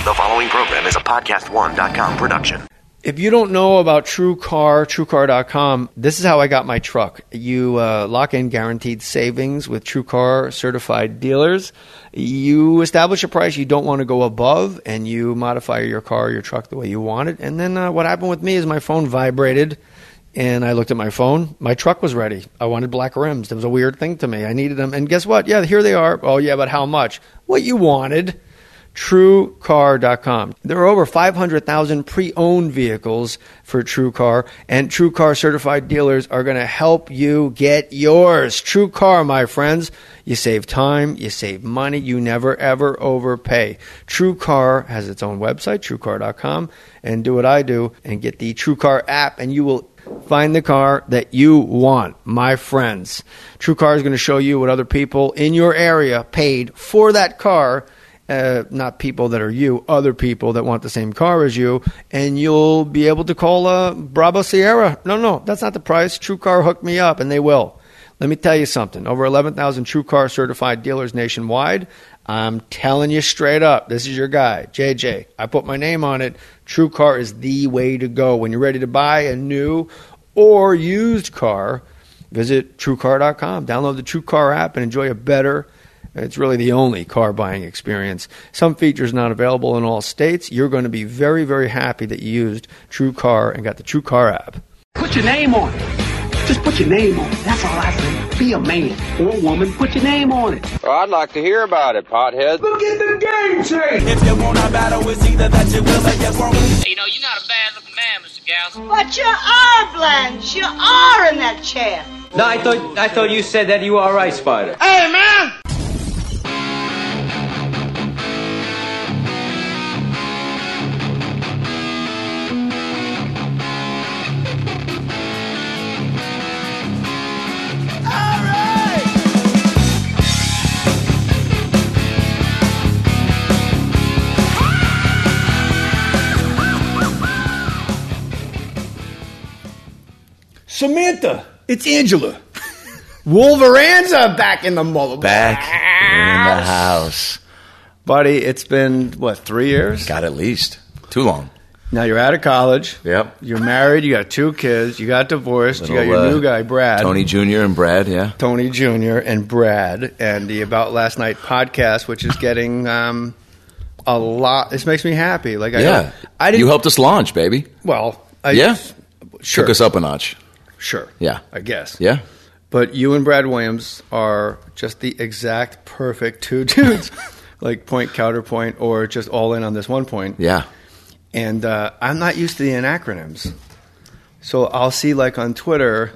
The following program is a podcast1.com production. If you don't know about TrueCar, TrueCar.com, this is how I got my truck. You lock in guaranteed savings with TrueCar certified dealers. You establish a price you don't want to go above, and you modify your car, your truck the way you want it. And then what happened with me is my phone vibrated, and I looked at my phone. My truck was ready. I wanted black rims. It was a weird thing to me. I needed them. And guess what? Yeah, here they are. Oh, yeah, but how much? What you wanted. TrueCar.com. There are over 500,000 pre-owned vehicles for TrueCar, and TrueCar certified dealers are going to help you get yours. TrueCar, my friends. You save time, you save money, you never ever overpay. TrueCar has its own website, TrueCar.com, and do what I do and get the TrueCar app, and you will find the car that you want, my friends. TrueCar is going to show you what other people in your area paid for that car. Not people that are you, other people that want the same car as you, and you'll be able to call Bravo Sierra. No, that's not the price. TrueCar hooked me up, and they will. Let me tell you something. Over 11,000 TrueCar certified dealers nationwide. I'm telling you straight up, this is your guy, JJ. I put my name on it. TrueCar is the way to go. When you're ready to buy a new or used car, visit TrueCar.com. Download the TrueCar app and enjoy a better. It's really the only car buying experience. Some features not available in all states. You're going to be very, very happy that you used TrueCar and got the TrueCar app. Put your name on it. Just put your name on it. That's all I say. Be a man or a woman. Put your name on it. Well, I'd like to hear about it, pothead. Look at the game change. If you want a battle, it's either that you will or you won't. You know, you're not a bad-looking man, Mr. Gals. But you are, Blanche. You are in that chair. No, I thought you said that you were all right, Spider. Hey, man! Samantha, it's Angela. Wolveranza back in the Back in the house. Buddy, it's been, 3 years? Got at least. Too long. Now you're out of college. Yep. You're married. You got 2 kids. You got divorced. Little, you got your new guy, Brad. Tony Jr. and Brad, yeah. Tony Jr. and Brad. And the About Last Night podcast, which is getting a lot. This makes me happy. I didn't. You helped us launch, baby. Well, Sure. Took us up a notch. Sure. Yeah. I guess. Yeah. But you and Brad Williams are just the exact perfect 2 dudes. Like point, counterpoint, or just all in on this one point. Yeah. And I'm not used to the acronyms. So I'll see on Twitter,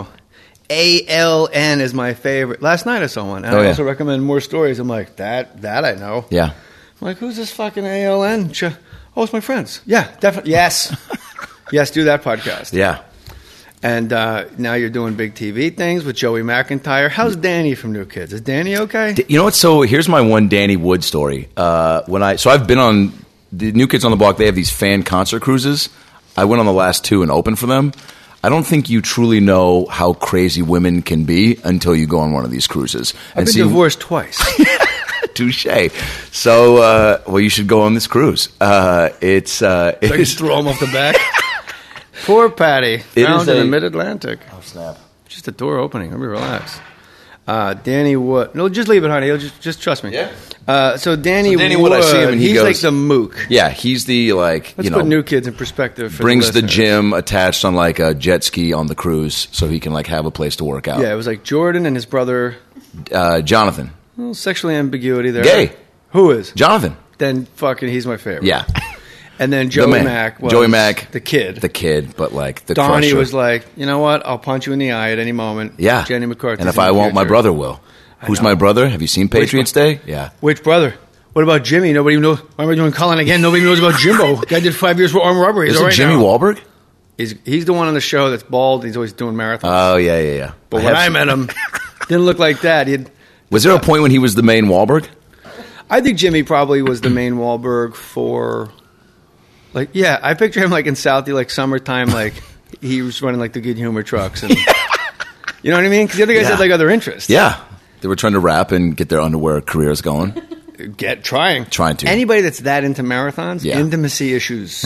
ALN is my favorite. Last night I saw one. And I also recommend more stories. I'm like, that I know. Yeah. I'm like, who's this fucking ALN? Oh, it's my friends. Yeah, definitely. Yes. Yes, do that podcast. Yeah. And now you're doing big TV things with Joey McIntyre. How's Danny from New Kids? Is Danny okay? You know what? So here's my one Danny Wood story. I've been on the New Kids on the Block. They have these fan concert cruises. I went on the last 2 and opened for them. I don't think you truly know how crazy women can be until you go on one of these cruises. I've been divorced twice. Touche. So, you should go on this cruise. It's throw him off the back. Poor Patty, found in the mid-Atlantic. Oh, snap. Just a door opening. Let me relax. Danny Wood. No, just leave it, honey. Just trust me. Yeah. So Danny Wood, I see him and he's goes, like the mook. Yeah, he's the, Let's put New Kids in perspective for brings the listeners. gym attached on, a jet ski on the cruise so he can, have a place to work out. Yeah, it was Jordan and his brother. Jonathan. A little sexual ambiguity there. Gay. Who is? Jonathan. Then fucking he's my favorite. Yeah. And then Joey Mac was the kid. The kid, but the Donnie crusher. was like, you know what? I'll punch you in the eye at any moment. Yeah. Jenny McCarthy. And if I won't, my brother will. Who's my brother? Have you seen Patriots Day? Yeah. Which brother? What about Jimmy? Nobody knows. Why am I doing Colin again? Nobody knows about Jimbo. Guy did 5 years for armed robbery. Is it Jimmy Wahlberg? He's the one on the show that's bald. He's always doing marathons. Oh, yeah. But when I met him, didn't look like that. Was there a point when he was the main Wahlberg? I think Jimmy probably was the main Wahlberg for... I picture him in Southie, summertime, he was running the Good Humor trucks. And, you know what I mean? Because the other guys had other interests. Yeah. They were trying to rap and get their underwear careers going. Trying to. Anybody that's that into marathons, intimacy issues.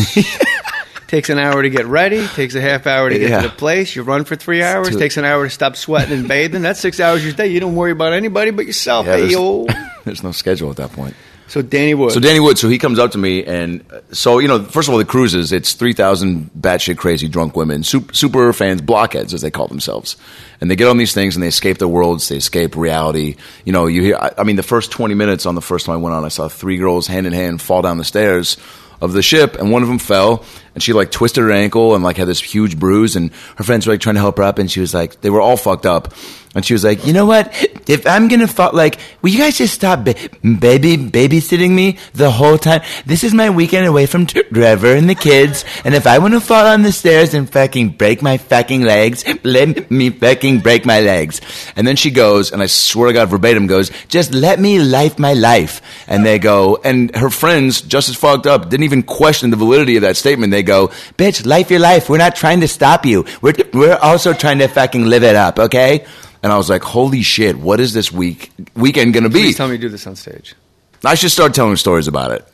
Takes an hour to get ready. Takes a half hour to get to the place. You run for 3 hours. Takes an hour to stop sweating and bathing. That's 6 hours a day. You don't worry about anybody but yourself. There's no schedule at that point. So Danny Wood. So he comes up to me, and so, first of all, the cruises, it's 3,000 batshit crazy drunk women, super fans, blockheads, as they call themselves. And they get on these things, and they escape their worlds, they escape reality. You hear, the first 20 minutes on the first time I went on, I saw 3 girls hand in hand fall down the stairs of the ship, and one of them fell, and she twisted her ankle and had this huge bruise, and her friends were trying to help her up, and she was they were all fucked up, and she was like, you know what, if I'm gonna fall, will you guys just stop babysitting me the whole time? This is my weekend away from Trevor and the kids, and if I want to fall on the stairs and fucking break my fucking legs, let me fucking break my legs. And then she goes, and I swear to God verbatim goes, just let me life my life. And they go, and her friends, just as fucked up, didn't even question the validity of that statement. They go, bitch, life your life. We're not trying to stop you. We're also trying to fucking live it up, okay? And I was like, holy shit, what is this weekend going to be? Please tell me you do this on stage. I should start telling stories about it.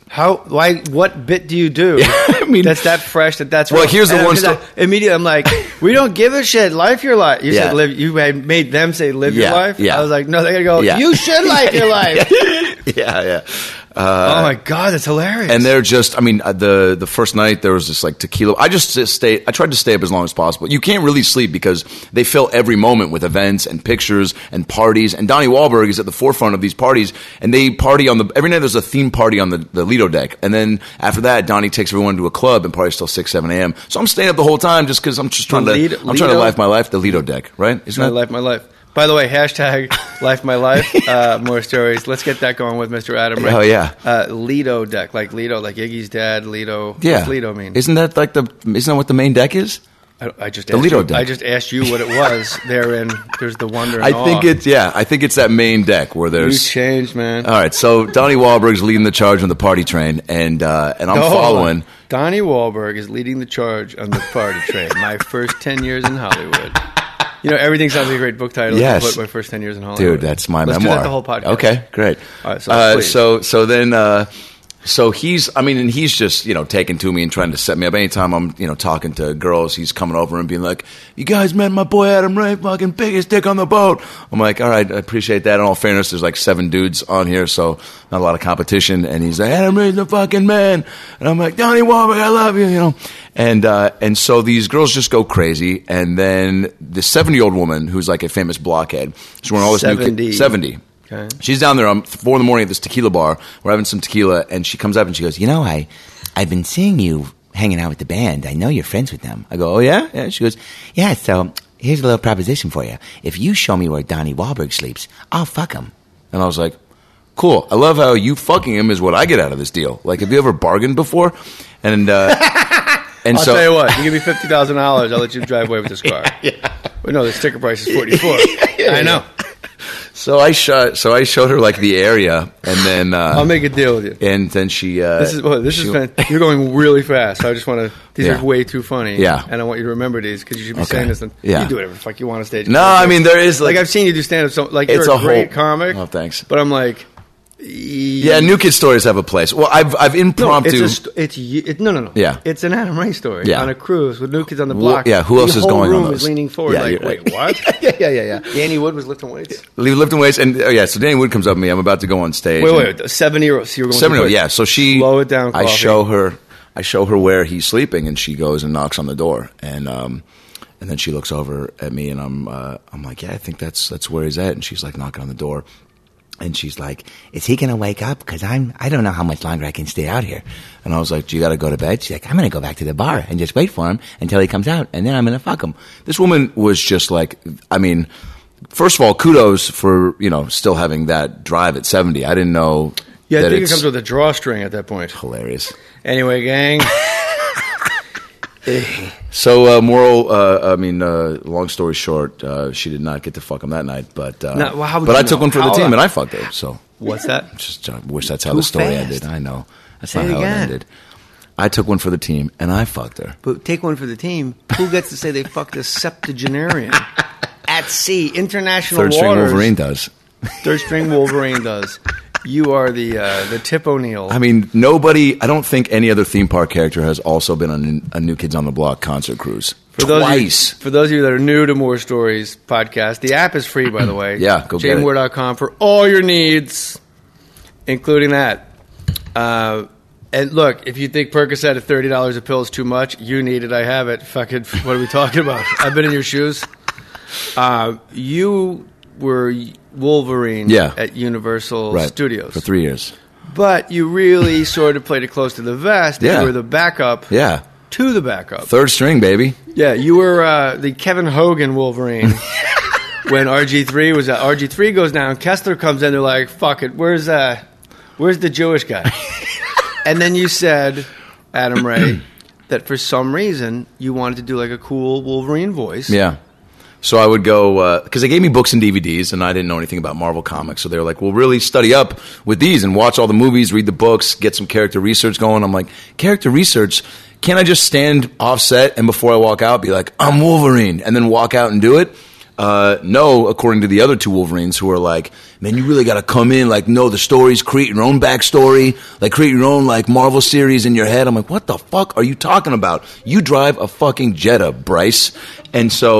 What bit do you do? That's that fresh, that's well, here's the one story. Immediately, I'm like, we don't give a shit. Life your life. You said live. You made them say live your life. Yeah. I was like, no, they're going to go, you should life your life. Yeah. Oh my God, that's hilarious. And they're just, the first night there was this tequila. I tried to stay up as long as possible. You can't really sleep because they fill every moment with events and pictures and parties. And Donnie Wahlberg is at the forefront of these parties, and they party every night there's a theme party on the Lido deck. And then after that, Donnie takes everyone to a club and parties till 6, 7 a.m. So I'm staying up the whole time just because I'm just trying to life my life, the Lido deck, right? Isn't that? Life my life. By the way, hashtag life my life. More stories. Let's get that going with Mr. Adam. Right? Oh yeah. Lido deck, like Lido, like Iggy's dad. Lido. Yeah. What's Lido mean? Isn't that what the main deck is? I just the Lido deck. I just asked you what it was. There's the wonder. And I think it's that main deck where there's. You changed, man. All right, so Donnie Wahlberg's leading the charge on the party train, and I'm following. Donnie Wahlberg is leading the charge on the party train. My first 10 years in Hollywood. Everything sounds like a great book title. Yes. My first 10 years in Hollywood. Dude, that's my Let's memoir. Do that the whole podcast. Okay, great. All right, so then. So he's, and he's just, taking to me and trying to set me up. Anytime I'm, talking to girls, he's coming over and being like, you guys met my boy Adam Ray, fucking biggest dick on the boat. I'm like, all right, I appreciate that. In all fairness, there's 7 dudes on here, so not a lot of competition. And he's like, Adam Ray's the fucking man. And I'm like, Donnie Wahlberg, I love you, And so these girls just go crazy. And then the 70-year-old woman, who's a famous blockhead, she's wearing all this 70. Okay. She's down there 4 in the morning at this tequila bar. We're having some tequila, and she comes up and she goes, I've been seeing you hanging out with the band. I know you're friends with them. I go, oh, yeah? Yeah. She goes, yeah, so here's a little proposition for you. If you show me where Donnie Wahlberg sleeps, I'll fuck him. And I was like, cool. I love how you fucking him is what I get out of this deal. Have you ever bargained before? And I'll tell you what, you give me $50,000, I'll let you drive away with this car. Yeah. Well, no, the sticker price is $44,000. I know. So I showed her the area, and then I'll make a deal with you. And then she. This is fantastic. You're going really fast. So I just want to. These are way too funny. Yeah. And I want you to remember these because you should be saying this. And you do whatever the fuck you want on stage. No, there is I've seen you do stand up. So you're a great comic. Oh, thanks. But I'm like. Yeah, New Kid stories have a place. Well, I've impromptu. No. Yeah, it's an Adam Ray story on a cruise with New Kids on the Block. Yeah, who else is going on those? The whole room is leaning forward. Wait, what? Yeah. Danny Wood was lifting weights. Lifting weights, and so Danny Wood comes up to me. I'm about to go on stage. Wait, 70-year-old. So 70-year-old. Yeah. So she slow it down. I show her where he's sleeping, and she goes and knocks on the door, and then she looks over at me, and I'm like, yeah, I think that's where he's at, and she's knocking on the door. And she's like, is he going to wake up? Because I don't know how much longer I can stay out here. And I was like, do you got to go to bed? She's like, I'm going to go back to the bar and just wait for him until he comes out, and then I'm going to fuck him. This woman was just first of all, kudos for, still having that drive at 70. I didn't know. Yeah, I think it comes with a drawstring at that point. Hilarious. Anyway, gang. So, long story short, she did not get to fuck him that night, but I took one for the team and I fucked her. So what's that? Just wish that's how the story ended. I know that's not how it ended. I took one for the team and I fucked her. But take one for the team. Who gets to say they fucked a septuagenarian at sea, international Third waters? string Wolverine does. Third string Wolverine does. You are the Tip O'Neill. I mean, nobody. I don't think any other theme park character has also been on a New Kids on the Block concert cruise. Twice. For those of you that are new to More Stories podcast, the app is free, by the way. Yeah, go get it. jmoore.com for all your needs, including that. And look, if you think Percocet at $30 a pill is too much, you need it. I have it. Fucking, what are we talking about? I've been in your shoes. You were Wolverine at Universal Studios. For 3 years. But you really sort of played it close to the vest. Yeah. You were the backup to the backup. Third string, baby. Yeah, you were the Kevin Hogan Wolverine when RG3 was out. RG3 goes down. Kessler comes in. They're like, fuck it. Where's the Jewish guy? And then you said, Adam Ray, that for some reason you wanted to do like a cool Wolverine voice. Yeah. So I would go, because they gave me books and DVDs, and I didn't know anything about Marvel Comics. So they were like, well, really study up with these and watch all the movies, read the books, get some character research going. I'm like, character research? Can't I just stand offset and before I walk out be like, I'm Wolverine, and then walk out and do it? No, according to the other two Wolverines who are like, man, you really got to come in, like, know the stories, create your own backstory, like, create your own, like, Marvel series in your head. I'm like, what the fuck are you talking about? You drive a fucking Jetta, Bryce. And so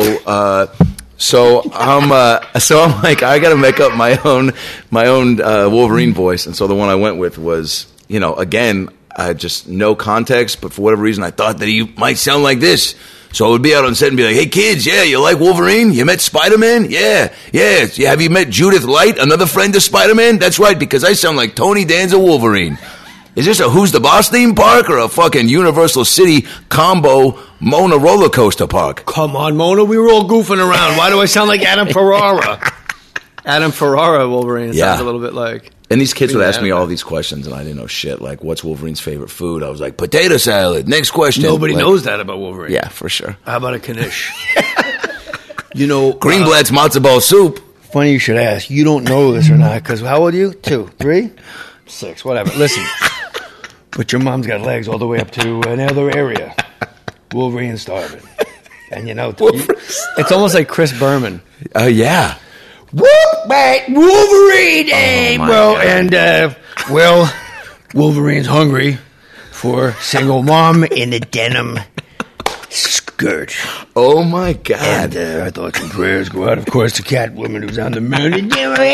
I'm like, I got to make up my own Wolverine voice. And so the one I went with was, again, just no context, but for whatever reason, I thought that he might sound like this. So I would be out on set and be like, hey, kids, you like Wolverine? You met Spider-Man? Yeah. Have you met Judith Light, another friend of Spider-Man? That's right, because I sound like Tony Danza Wolverine. Is this a Who's the Boss theme park or a fucking Universal City combo Mona roller coaster park? Come on, Mona, we were all goofing around. Why do I sound like Adam Ferrara? Adam Ferrara Wolverine. It sounds a little bit like... And these kids would ask me all these questions, and I didn't know shit. Like, what's Wolverine's favorite food? I was like, potato salad. Next question. Nobody knows that about Wolverine. Yeah, for sure. How about a Knish? Greenblatt's matzo ball soup. Funny you should ask. You don't know this or not, because how old are you? 2, 3, 6, whatever. Listen, but your mom's got legs all the way up to another area. Wolverine's starving. And it's almost like Chris Berman. Oh, yeah. Whoop, mate, Wolverine, hey, bro. God. And, Wolverine's hungry for single mom in a denim skirt. Oh, my God. And our thoughts and prayers go out, of course, to Catwoman who's on the mountain.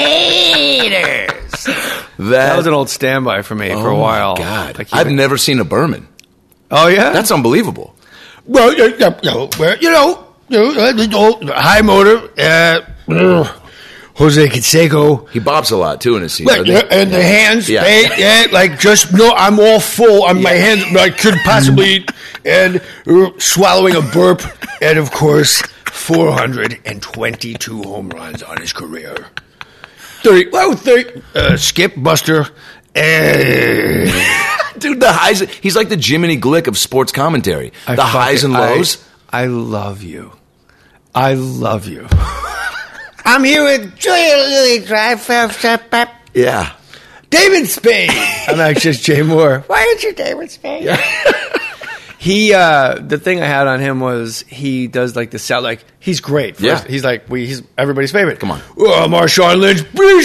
That was an old standby for me for a while. Oh, my God. I've never seen a Berman. Oh, yeah? That's unbelievable. Well, high motor, Jose Canseco. He bops a lot, too, in his scene. And the hands, I'm all full on my hands. I couldn't possibly eat. And swallowing a burp. And, of course, 422 home runs on his career. 30, Skip, Buster, Dude, the highs. He's like the Jiminy Glick of sports commentary. The highs and lows. I love you. I'm here with Julia Lily Drive. Yeah. David Spade. I'm actually just Jay Moore. Why aren't you David Spade? Yeah. He, the thing I had on him was he does like the sound, like he's great. First, he's like he's everybody's favorite. Come on, Marshawn Lynch.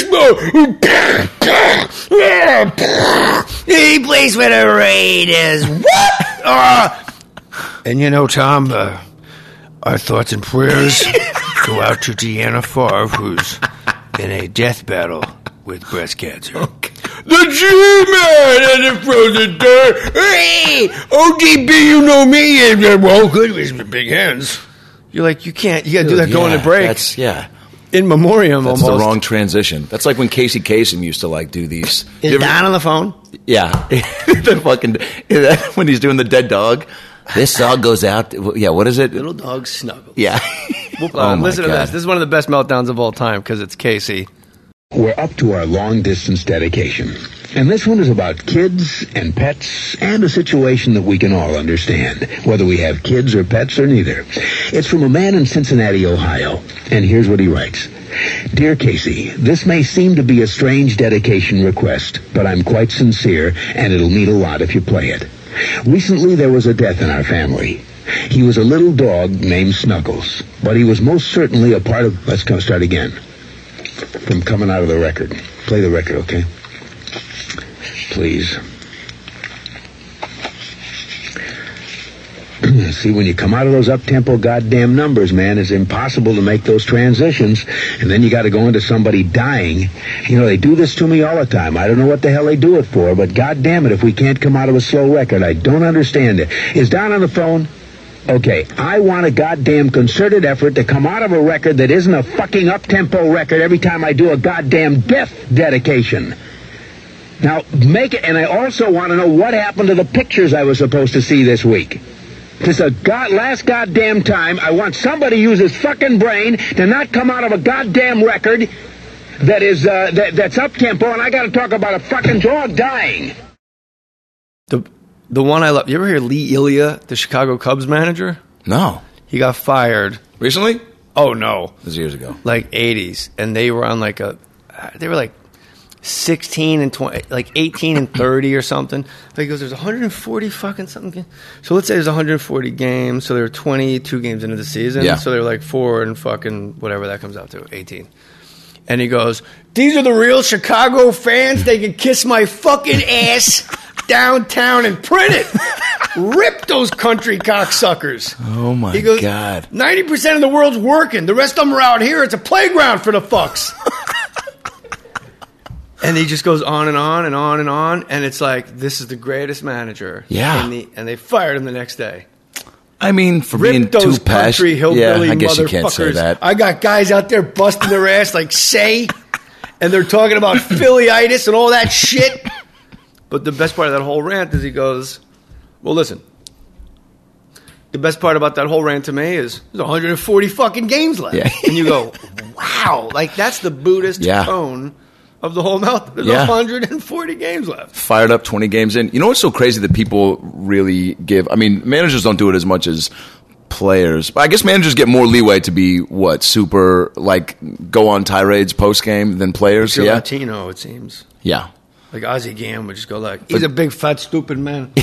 He plays for the Raiders. What? And Tom, our thoughts and prayers go out to Deanna Favre, who's in a death battle with breast cancer. Okay. The G-Man and the frozen dirt. Hey, ODB, you know me. And well, good with my big hands. You're like, you can't. You got to do that going to break. That's in memoriam. That's almost the wrong transition. That's like when Casey Kasem used to like do these. Is Don on the phone? Yeah, the fucking when he's doing the dead dog. This dog goes out. Yeah, what is it? Little dog snuggle. Yeah. Listen to this. This is one of the best meltdowns of all time because it's Casey. We're up to our long-distance dedication. And this one is about kids and pets and a situation that we can all understand, whether we have kids or pets or neither. It's from a man in Cincinnati, Ohio. And here's what he writes. Dear Casey, this may seem to be a strange dedication request, but I'm quite sincere, and it'll mean a lot if you play it. Recently, there was a death in our family. He was a little dog named Snuggles, but he was most certainly a part of... Let's start again. From coming out of the record. Play the record, okay? Please. See, when you come out of those up-tempo goddamn numbers, man, it's impossible to make those transitions. And then you got to go into somebody dying. You know, they do this to me all the time. I don't know what the hell they do it for, but goddamn it, if we can't come out of a slow record, I don't understand it. Is Don on the phone? Okay, I want a goddamn concerted effort to come out of a record that isn't a fucking up-tempo record every time I do a goddamn death dedication. Now, make it, and I also want to know what happened to the pictures I was supposed to see this week. This is last goddamn time. I want somebody to use his fucking brain to not come out of a goddamn record that is that's up tempo, and I got to talk about a fucking dog dying. The one I love. You ever hear Lee Ilya, the Chicago Cubs manager? No. He got fired Recently? Oh no, It was years ago. like 80s, and they were on they were like 16 and 20, like 18 and 30 or something. But he goes, there's 140 fucking something. So let's say there's 140 games. So there were 22 games into the season. Yeah. So they're like 4 and fucking whatever that comes out to, 18. And he goes, these are the real Chicago fans. They can kiss my fucking ass downtown and print it. Rip those country cocksuckers. Oh my He goes, God. 90% of the world's working. The rest of them are out here. It's a playground for the fucks. And he just goes on and on and on and on, and it's like, this is the greatest manager. Yeah. And they fired him the next day. I mean, for Rip being those too country passionate. hillbilly Yeah, I guess motherfuckers. you can't say that. I got guys out there busting their ass like Say, and they're talking about Philly-itis and all that shit. But the best part of that whole rant is he goes, well, listen. The best part about that whole rant to me is there's 140 fucking games left. Yeah. And you go, wow. Like, that's the Buddhist Yeah. tone of the whole mouth. There's 140 games left. Fired up 20 games in. You know what's so crazy that people really give? I mean, managers don't do it as much as players. But I guess managers get more leeway to be, super, like, go on tirades post-game than players. If you're Yeah. Latino, it seems. Yeah. Like Ozzie Gam would just go like, he's a big, fat, stupid man.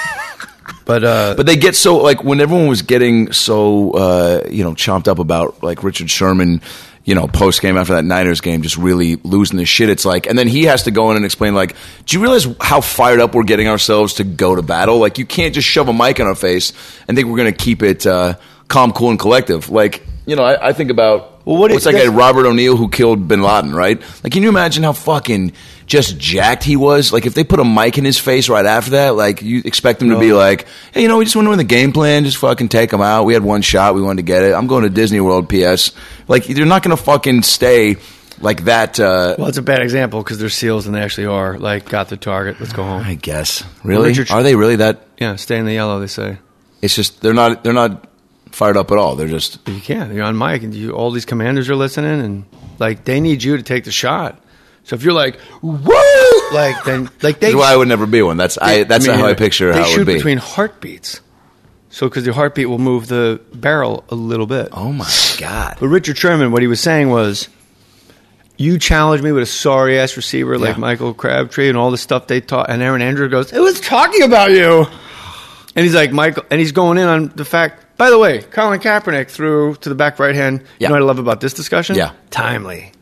But they get so, like, when everyone was getting so, chomped up about, like, Richard Sherman, post-game after that Niners game, just really losing his shit, it's like, and then he has to go in and explain, like, do you realize how fired up we're getting ourselves to go to battle? Like, you can't just shove a mic in our face and think we're going to keep it calm, cool, and collective. Like, I think about, what's that guy, Robert O'Neill, who killed Bin Laden, right? Like, can you imagine how fucking just jacked he was? Like, if they put a mic in his face right after that, like, you expect him to be like, hey, we just went in the game plan, just fucking take him out. We had one shot, we wanted to get it. I'm going to Disney World, P.S. Like, you're not going to fucking stay like that. Well, it's a bad example because they're SEALs and they actually are. Like, got the target, let's go home. I guess. Really? Are they really that? Yeah, stay in the yellow, they say. It's just, they're not fired up at all. They're just... You can't. You're on mic and all these commanders are listening and, like, they need you to take the shot. So if you're like, woo! Like, then, like, That's why I would never be one. That's how I picture how it would be. They shoot between heartbeats. So, because the heartbeat will move the barrel a little bit. Oh, my God. But Richard Sherman, what he was saying was, you challenged me with a sorry-ass receiver like Michael Crabtree and all the stuff they taught. And Aaron Andrews goes, it was talking about you. And he's like, Michael, and he's going in on the fact, by the way, Colin Kaepernick threw to the back right hand. You know what I love about this discussion? Yeah. Timely.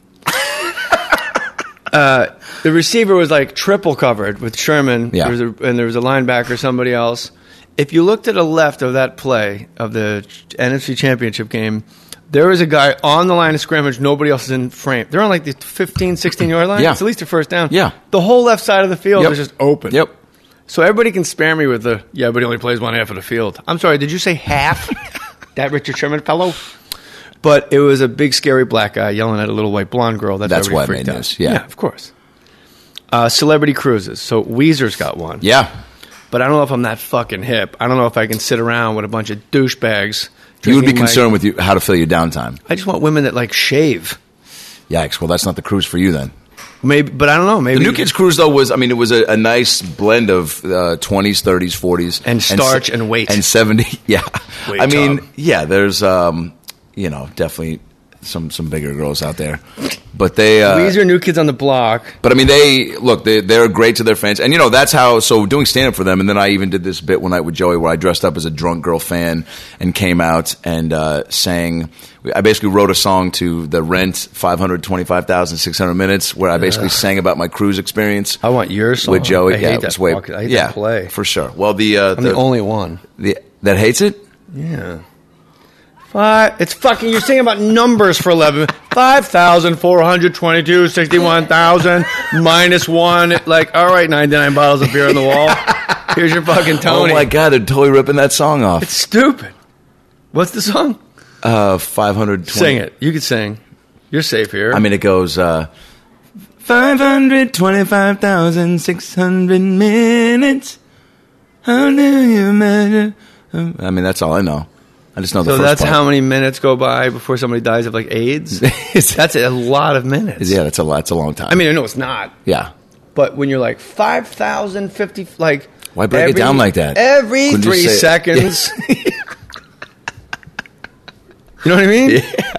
The receiver was like triple covered with Sherman, Yeah. and there was a linebacker, somebody else. If you look to the left of that play of the NFC Championship game, there was a guy on the line of scrimmage, nobody else is in frame. They're on like the 15, 16-yard line. Yeah. It's at least a first down. Yeah. The whole left side of the field is just open. Yep. So everybody can spare me with but he only plays one half of the field. I'm sorry, did you say half? That Richard Sherman fellow? But it was a big, scary black guy yelling at a little white blonde girl. That's why it made news. Yeah, of course. Celebrity cruises. So Weezer's got one. Yeah. But I don't know if I'm that fucking hip. I don't know if I can sit around with a bunch of douchebags. You would be concerned with how to fill your downtime. I just want women that, like, shave. Yikes. Well, that's not the cruise for you then. Maybe, but I don't know. Maybe the New Kids Cruise, though, was a nice blend of 20s, 30s, 40s. And starch and weight. And 70. Yeah. Weight I mean, tub. yeah, there's, definitely some bigger girls out there. But they these are New Kids on the Block. But I mean, they're great to their fans, and that's how. So doing stand up for them, and then I even did this bit one night with Joey where I dressed up as a drunk girl fan and came out and sang. I basically wrote a song to the Rent 525,600 minutes where I basically sang about my cruise experience. I want your song with Joey. I hate that play for sure. Well, I'm the only one that hates it. Yeah. It's fucking. You're singing about numbers for 11. 5,422, 61,000 minus 1. Like, all right, 99 bottles of beer on the wall. Here's your fucking Tony. Oh my god, they're totally ripping that song off. It's stupid. What's the song? 520. Sing it. You can sing. You're safe here. I mean, it goes 525,600 minutes. How do you measure? I mean, that's all I know. I just know the first that's part. How many minutes go by before somebody dies of like AIDS? That's a lot of minutes. Yeah, that's a lot. It's a long time. I mean, I know it's not. Yeah. But when you're like 5,050, like why break it down like that? Every 3 seconds. You know what I mean? Yeah.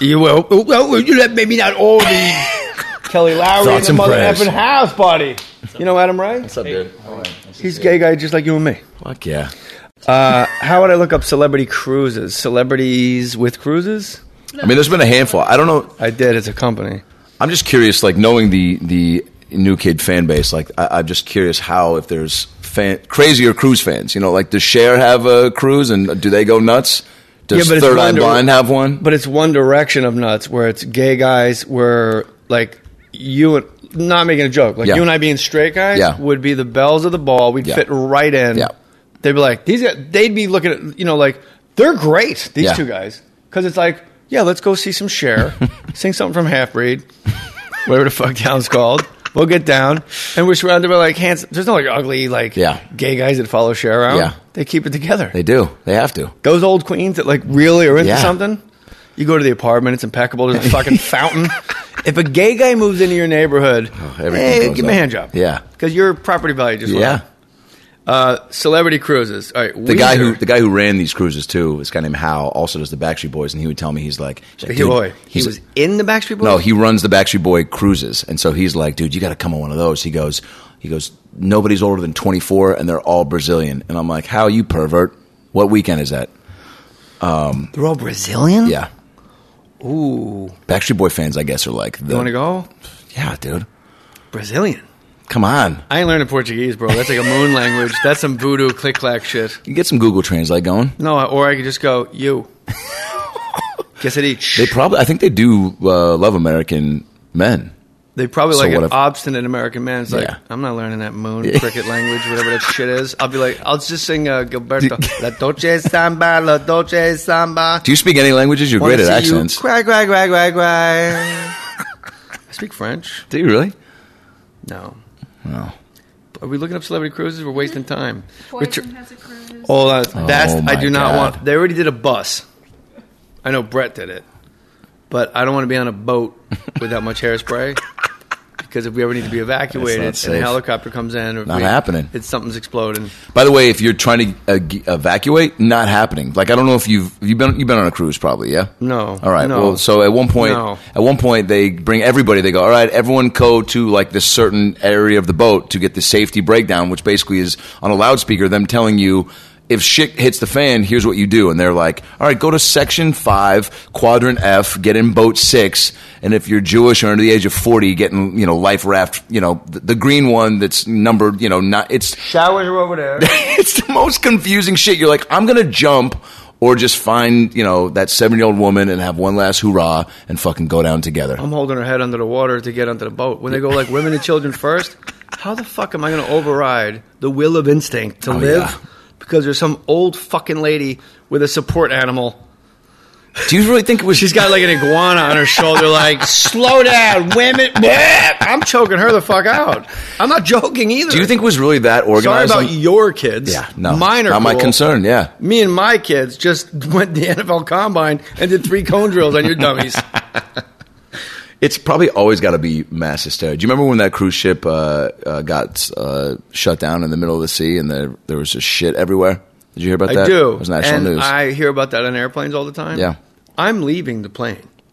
You let maybe not all the Kelly Lowry in the mother effing house, buddy. You know Adam Ray? What's up, dude? He's a gay guy just like you and me. Fuck yeah. How would I look up celebrity cruises? Celebrities with cruises? I mean, there's been a handful. I don't know. I did. It's a company. I'm just curious, like knowing the New Kid fan base. Like, I'm just curious how if there's crazier cruise fans. Like, does Cher have a cruise, and do they go nuts? Does Third Eye Blind have one? But it's one direction of nuts, where it's gay guys, where like you and not making a joke, like you and I being straight guys would be the bells of the ball. We'd fit right in. Yeah. They'd be like, these guys, they'd be looking at, like, they're great, these two guys. Because it's like, let's go see some Cher, sing something from Half Breed, whatever the fuck the album's called. We'll get down, and we're surrounded by, like, handsome. There's no, like, ugly, like, gay guys that follow Cher around. Yeah. They keep it together. They do. They have to. Those old queens that, like, really are into something, you go to the apartment, it's impeccable, there's a fucking fountain. If a gay guy moves into your neighborhood, hey, give me a hand job. Yeah. Because your property value just went up. Celebrity cruises. All right, the guy who ran these cruises too, this guy named Hal, also does the Backstreet Boys, and he would tell me he's like he was in the Backstreet Boys. No, he runs the Backstreet Boy cruises, and so he's like, dude, you got to come on one of those. He goes, nobody's older than 24, and they're all Brazilian, and I'm like, Hal, you pervert. What weekend is that? They're all Brazilian. Yeah. Ooh. Backstreet Boy fans, I guess, are like, you want to go? Yeah, dude. Brazilian. Come on. I ain't learning Portuguese, bro. That's like a moon language. That's some voodoo click-clack shit. You get some Google Translate going. No, or I could just go, you. Guess it each. I think they do love American men. They probably like an obstinate American man. It's like, I'm not learning that moon cricket language, whatever that shit is. I'll be like, I'll just sing Gilberto. La dolce samba, la dolce samba. Do you speak any languages? You're great at accents. Cry, cry, cry, cry, cry. I speak French. Do you really? No. No. Are we looking up celebrity cruises? We're wasting time. Poison has a cruise. Oh, I do not God. want. They already did a bus. I know Brett did it, but I don't want to be on a boat with that much hairspray. Because if we ever need to be evacuated and a helicopter comes in, or happening. Something's exploding. By the way, if you're trying to evacuate, not happening. Like, I don't know if you've been on a cruise, probably, yeah. No. All right. No. Well, so at one point they bring everybody. They go, all right, everyone go to like this certain area of the boat to get the safety breakdown, which basically is on a loudspeaker them telling you, if shit hits the fan, here's what you do. And they're like, all right, go to section 5, quadrant F, get in boat 6. And if you're Jewish or under the age of 40, get in, life raft, the green one that's numbered, not, it's. Showers are over there. It's the most confusing shit. You're like, I'm going to jump or just find, that 7-year-old woman and have one last hoorah and fucking go down together. I'm holding her head under the water to get onto the boat. When they go like women and children first, how the fuck am I going to override the will of instinct to live? Yeah. Because there's some old fucking lady with a support animal. Do you really think it was... She's got like an iguana on her shoulder, like, slow down, women. I'm choking her the fuck out. I'm not joking either. Do you think it was really that organized? Sorry about your kids. Yeah, no. Mine are not cool. my concern, yeah. Me and my kids just went to the NFL Combine and did 3 cone drills on your dummies. It's probably always got to be mass hysteria. Do you remember when that cruise ship got shut down in the middle of the sea and there was just shit everywhere? Did you hear about that? I do. It was national news. I hear about that on airplanes all the time. Yeah. I'm leaving the plane.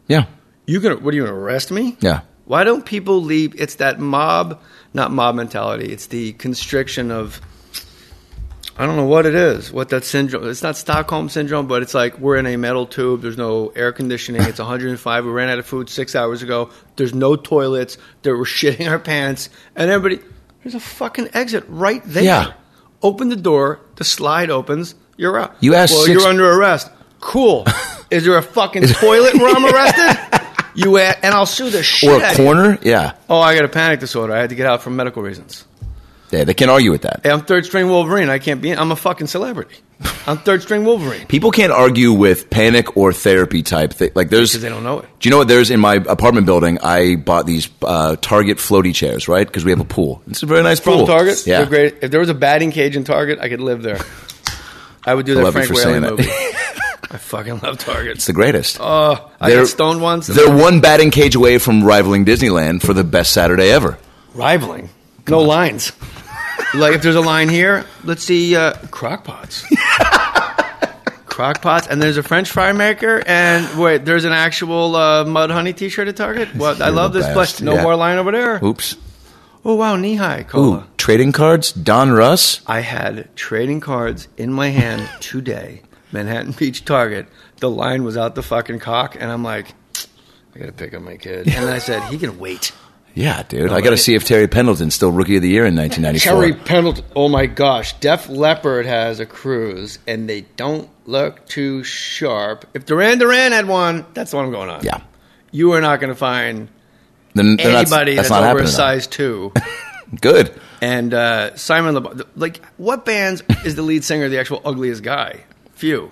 Yeah. What are you going to arrest me? Yeah. Why don't people leave? It's that not mob mentality. It's the constriction of, I don't know what it is, what that syndrome. It's not Stockholm syndrome, but it's like we're in a metal tube. There's no air conditioning. It's 105. We ran out of food 6 hours ago. There's no toilets. We're shitting our pants. And everybody, there's a fucking exit right there. Yeah. Open the door. The slide opens. You're out. You asked you're under arrest. Cool. Is there a fucking toilet where I'm arrested? And I'll sue the shit Or a out corner? of you. Yeah. Oh, I got a panic disorder. I had to get out for medical reasons. Yeah, they can't argue with that. Hey, I'm third string Wolverine. I can't be I'm a fucking celebrity. I'm third string Wolverine. People can't argue with panic or therapy type thing. Like there's, because they don't know it. Do you know what? There's in my apartment building, I bought these Target floaty chairs, right? Because we have a pool. It's a very nice pool. From Target? Yeah. They're great. If there was a batting cage in Target, I could live there. I would do that Frank Whaley movie. I fucking love Target. It's the greatest. I got stoned once. They're one batting cage away from rivaling Disneyland for the best Saturday ever. Rivaling? No lines. Like if there's a line here, let's see Crock-Pots. Crock-Pots, and there's a French fry maker, and wait, there's an actual Mud Honey t-shirt at Target. Well, I love this place. No more line over there. Oops. Oh, wow, knee-high cola. Ooh, trading cards? Don Russ? I had trading cards in my hand today. Manhattan Beach Target. The line was out the fucking cock, and I'm like, I got to pick up my kid. And then I said, he can wait. Yeah, dude. I got to see if Terry Pendleton's still Rookie of the Year in 1994. Terry Pendleton. Oh, my gosh. Def Leppard has a cruise, and they don't look too sharp. If Duran Duran had one, that's the one I'm going on. Yeah. You are not going to find anybody that's over a size 2. Good. And Simon Le Bon. Like, what bands is the lead singer the actual ugliest guy? Few.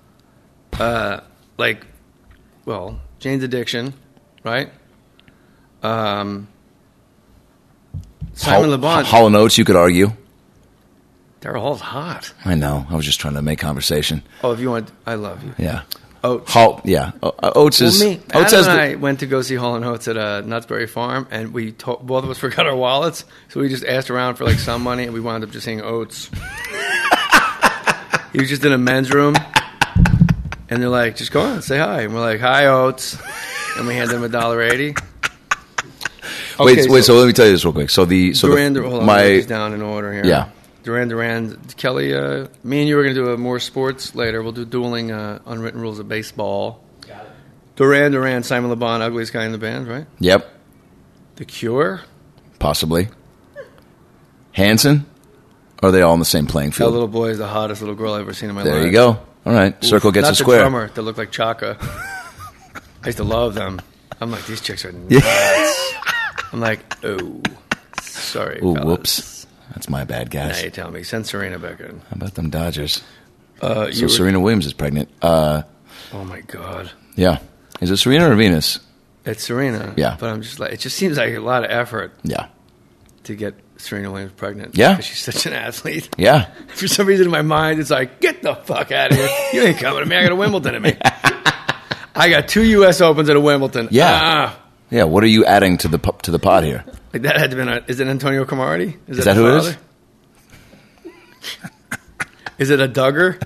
Jane's Addiction, right? Simon Le Bon. Hall & Oates, you could argue. They're all hot. I know. I was just trying to make conversation. Oh, if you want, I love you. Yeah. Oates. Oates is... Well, Oates Adam and I went to go see Hall & Oates at Nutsbury Farm, and both of us forgot our wallets, so we just asked around for some money, and we wound up just seeing Oates. He was just in a men's room, and they're like, just go on, say hi. And we're like, hi, Oates. And we handed him $1.80. Okay, wait, so let me tell you this real quick. Hold on, he's down in order here. Yeah. Duran, Kelly, me and you are going to do more sports later. We'll do dueling unwritten rules of baseball. Got it. Duran, Simon Le Bon, ugliest guy in the band, right? Yep. The Cure? Possibly. Hanson? Or are they all on the same playing field? That little boy is the hottest little girl I've ever seen in my life. There you go. All right. Circle gets a square. Not the drummer that looked like Chaka. I used to love them. I'm like, these chicks are nuts. I'm like, oh, sorry. Ooh, fellas. Whoops. That's my bad, guys. Now you tell me. Send Serena back in. How about them Dodgers? Serena Williams is pregnant. Oh, my God. Yeah. Is it Serena or Venus? It's Serena. Yeah. But I'm just like, it just seems like a lot of effort. Yeah. To get Serena Williams pregnant. Yeah. Because she's such an athlete. Yeah. For some reason in my mind, it's like, get the fuck out of here. You ain't coming to me. I got a Wimbledon in me. I got 2 U.S. Opens at a Wimbledon. Yeah. Yeah. What are you adding to the pot here? Like that had to be is it Antonio Cromartie? Is that who it is? Is it a Duggar?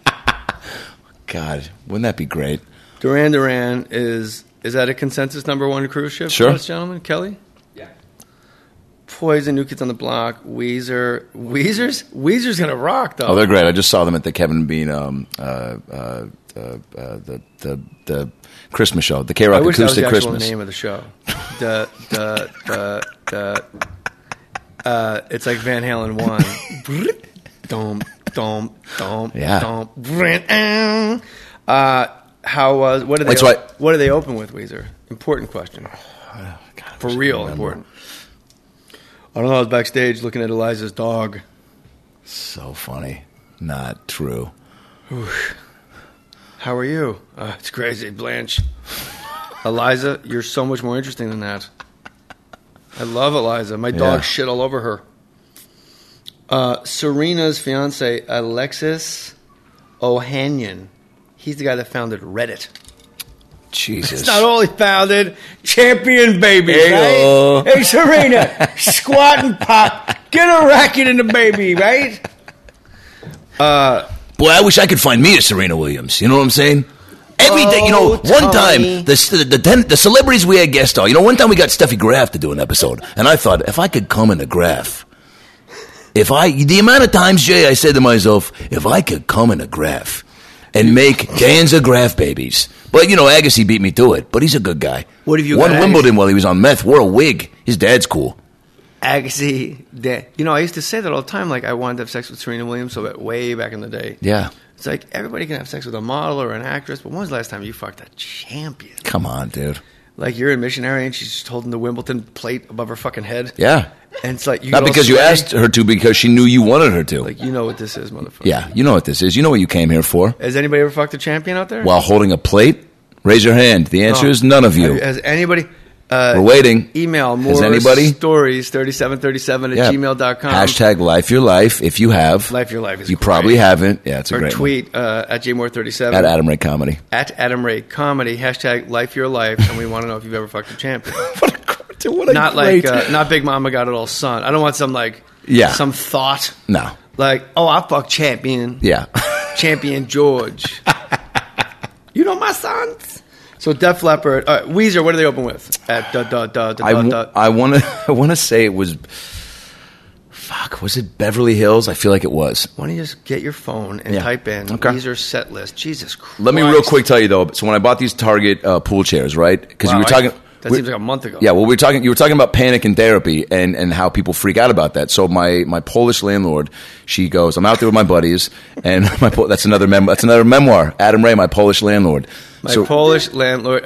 God, wouldn't that be great? Duran is that a consensus #1 cruise ship? Sure. Ladies and gentlemen, Kelly? Yeah. Poison, New Kids on the Block, Weezer. Weezer's going to rock, though. Oh, they're great. I just saw them at the Kevin Bean, the Christmas show, the K-Rock Acoustic Christmas. I wish that was the actual name of the show. It's like Van Halen 1. Dom, dom, dom, yeah. Dom. What did they open with, Weezer? Important question. God, for real important. I don't know. I was backstage looking at Eliza's dog. So funny. Not true. How are you? It's crazy, Blanche. Eliza, you're so much more interesting than that. I love Eliza. My dog shit all over her. Serena's fiance, Alexis Ohanian. He's the guy that founded Reddit. Jesus. That's not all he founded. Champion baby, right? Hey, Serena, squat and pop. Get a racket in the baby, right? Boy, I wish I could find me a Serena Williams. You know what I'm saying? every day. You know, one time the celebrities we had guest on. You know, one time we got Steffi Graf to do an episode, and I thought if I could come in a Graf, the amount of times, Jay, I said to myself, if I could come in a Graf and make Danza Graf babies. But, you know, Agassi beat me to it. But he's a good guy. What have you won got Wimbledon Agassi? while he was on meth. Wore a wig. His dad's cool. Agassi, you know, I used to say that all the time. Like, I wanted to have sex with Serena Williams, so way back in the day. Yeah. It's like everybody can have sex with a model or an actress, but when was the last time you fucked a champion? Come on, dude. Like, you're a missionary and she's just holding the Wimbledon plate above her fucking head. Yeah. And it's like you not because you asked her to, because she knew you wanted her to. Like, you know what this is, motherfucker. Yeah, you know what this is. You know what you came here for. Has anybody ever fucked a champion out there? While holding a plate? Raise your hand. The answer is none of you. Has anybody... We're waiting. Email Has anybody? stories 3737 at gmail.com. Hashtag Life Your Life. If you have. Life Your Life is You great. probably haven't. Yeah, it's a great tweet at jmore37. At Adam Ray Comedy. At Adam Ray Comedy. Hashtag Life Your Life. And we want to know if you've ever fucked a champion. Not Big Mama Got It All Son. I don't want some some thought. No. Like, oh, I fucked champion. Yeah. Champion George. You know my sons. So Def Leppard, Weezer. What do they open with? At I want to say it was. Fuck, was it Beverly Hills? I feel like it was. Why don't you just get your phone and type in Weezer set list? Jesus Christ. Let me real quick tell you though. So when I bought these Target pool chairs, right? Because you were talking. That seems like a month ago. Yeah, well, you were talking about panic and therapy and how people freak out about that. So my Polish landlord, she goes, I'm out there with my buddies, and that's another memoir. Adam Ray, my Polish landlord. My Polish landlord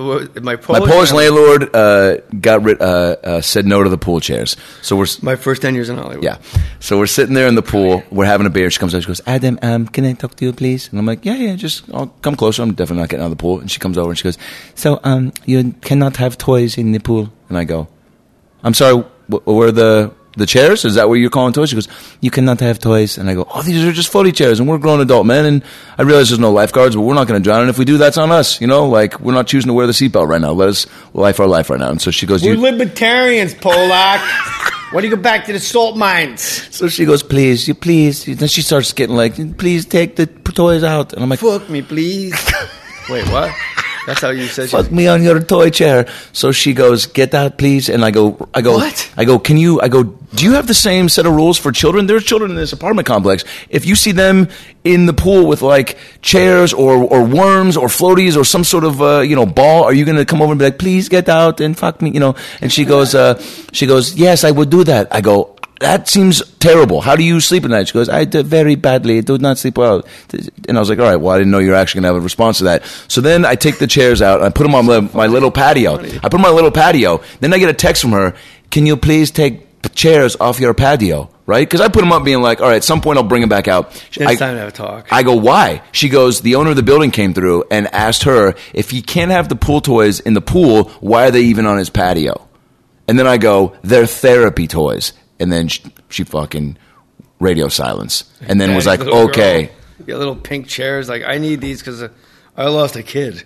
said no to the pool chairs. So we're my first 10 years in Hollywood. Yeah. So we're sitting there in the pool. We're having a beer. She comes over. She goes, Adam, can I talk to you, please? And I'm like, yeah, just I'll come closer. I'm definitely not getting out of the pool. And she comes over and she goes, so you cannot have toys in the pool. And I go, I'm sorry, where the chairs? Is that what you're calling toys? She goes, you cannot have toys. And I go, oh, these are just floaty chairs, and we're grown adult men. And I realize there's no lifeguards, but we're not going to drown. And if we do, that's on us. You know, like, we're not choosing to wear the seatbelt right now. Let us life our life right now. And so she goes, we're libertarians, Polak. Why do you go back to the salt mines? So she goes, please. Then she starts getting like, please take the toys out. And I'm like, fuck me, please. Wait, what? That's how you said. Fuck me on your toy chair. So she goes, get out, please. And I go, what? I go, do you have the same set of rules for children? There's children in this apartment complex. If you see them in the pool with like chairs or worms or floaties or some sort of, ball, are you going to come over and be like, please get out and fuck me, And she goes, yes, I would do that. I go, that seems terrible. How do you sleep at night? She goes, I do very badly. I do not sleep well. And I was like, all right, well, I didn't know you were actually going to have a response to that. So then I take the chairs out and I put them on my little patio. I put them on my little patio. Then I get a text from her, can you please take the chairs off your patio? Right? Because I put them up being like, all right, at some point I'll bring them back out. It's time to have a talk. I go, why? She goes, the owner of the building came through and asked her, if he can't have the pool toys in the pool, why are they even on his patio? And then I go, they're therapy toys. And then she fucking radio silence. And then was like, okay. You got little pink chairs. Like, I need these because I lost a kid.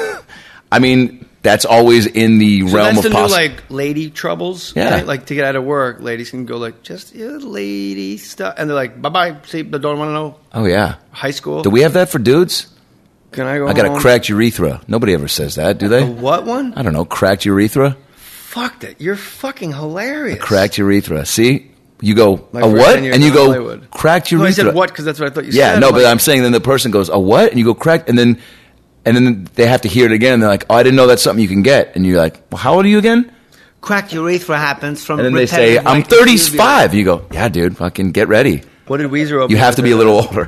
I mean, that's always in the realm of possible. That's the new, like, lady troubles. Yeah. Right? Like, to get out of work, ladies can go, like, just lady stuff. And they're like, bye-bye. See, they don't want to know. Oh, yeah. High school. Do we have that for dudes? Can I go I got home? a cracked urethra. Nobody ever says that, do they? A what one? I don't know. Cracked urethra? Fuck that. You're fucking hilarious. A cracked urethra. See? You go, My a first what? 10 years And you in go, Hollywood. cracked urethra. No, I said what because that's what I thought you said. Yeah, no, but I'm saying then the person goes, a what? And you go, cracked. And then they have to hear it again. And they're like, oh, I didn't know that's something you can get. And you're like, well, how old are you again? Cracked urethra happens from. And then they say, I'm 35. You go, yeah, dude, fucking get ready. What did Weezer open? You have to be a little older.